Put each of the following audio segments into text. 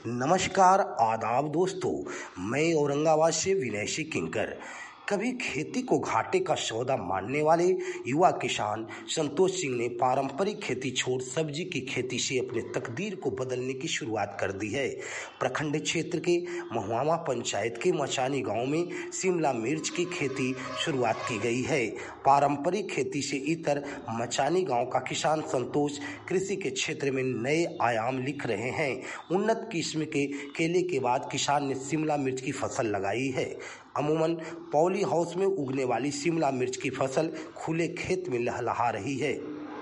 नमस्कार आदाब दोस्तों। मैं औरंगाबाद से विनय सिंह किंकर। कभी खेती को घाटे का सौदा मानने वाले युवा किसान संतोष सिंह ने पारंपरिक खेती छोड़ सब्जी की खेती से अपने तकदीर को बदलने की शुरुआत कर दी है। प्रखंड क्षेत्र के महुआवा पंचायत के मचानी गांव में शिमला मिर्च की खेती शुरुआत की गई है। पारंपरिक खेती से इतर मचानी गांव का किसान संतोष कृषि के क्षेत्र में नए आयाम लिख रहे हैं। उन्नत किस्म के केले के बाद किसान ने शिमला मिर्च की फसल लगाई है। अमूमन पॉली हाउस में उगने वाली शिमला मिर्च की फसल खुले खेत में लहलहा रही है।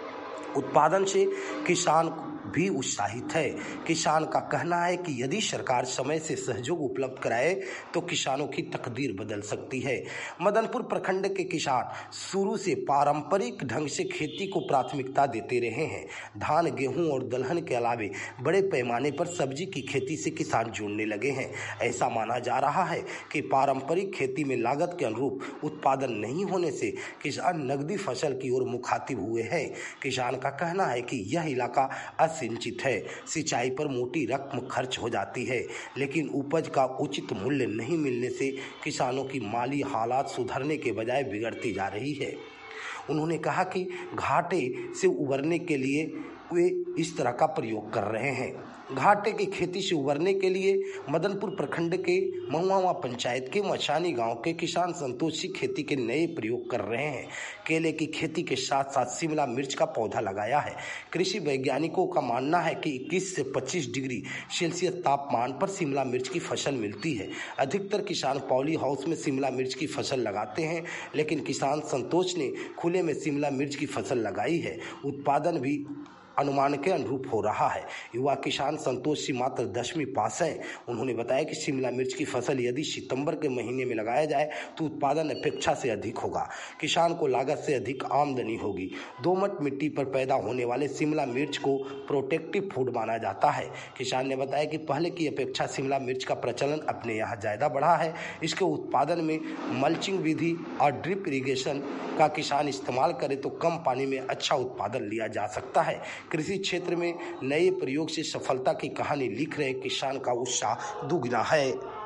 उत्पादन से किसान भी उत्साहित है। किसान का कहना है कि यदि सरकार समय से सहयोग उपलब्ध कराए तो किसानों की तकदीर बदल सकती है। मदनपुर प्रखंड के किसान शुरू से पारंपरिक ढंग से खेती को प्राथमिकता देते रहे हैं। धान, गेहूं और दलहन के अलावे बड़े पैमाने पर सब्जी की खेती से किसान जुड़ने लगे हैं। ऐसा माना जा रहा है कि पारंपरिक खेती में लागत के अनुरूप उत्पादन नहीं होने से किसान नकदी फसल की ओर मुखातिब हुए हैं। किसान का कहना है कि यह इलाका सिंचित है, सिंचाई पर मोटी रकम खर्च हो जाती है, लेकिन उपज का उचित मूल्य नहीं मिलने से किसानों की माली हालात सुधरने के बजाय बिगड़ती जा रही है। उन्होंने कहा कि घाटे से उबरने के लिए वे इस तरह का प्रयोग कर रहे हैं। घाटे की खेती से उबरने के लिए मदनपुर प्रखंड के महुआवा पंचायत के मचानी गांव के किसान संतोषी खेती के नए प्रयोग कर रहे हैं। केले की खेती के साथ साथ शिमला मिर्च का पौधा लगाया है। कृषि वैज्ञानिकों का मानना है कि 21 से 25 डिग्री सेल्सियस तापमान पर शिमला मिर्च की फसल मिलती है। अधिकतर किसान पॉली हाउस में शिमला मिर्च की फसल लगाते हैं, लेकिन किसान संतोष ने खुले में शिमला मिर्च की फसल लगाई है। उत्पादन भी अनुमान के अनुरूप हो रहा है। युवा किसान संतोष सिंह मात्र 10वीं पास है। उन्होंने बताया कि शिमला मिर्च की फसल यदि सितंबर के महीने में लगाया जाए तो उत्पादन अपेक्षा से अधिक होगा। किसान को लागत से अधिक आमदनी होगी। दोमट मिट्टी पर पैदा होने वाले शिमला मिर्च को प्रोटेक्टिव फूड माना जाता है। किसान ने बताया कि पहले की अपेक्षा शिमला मिर्च का प्रचलन अपने यहाँ ज़्यादा बढ़ा है। इसके उत्पादन में मल्चिंग विधि और ड्रिप इरिगेशन का किसान इस्तेमाल करे तो कम पानी में अच्छा उत्पादन लिया जा सकता है। कृषि क्षेत्र में नए प्रयोग से सफलता की कहानी लिख रहे किसान का उत्साह दुगना है।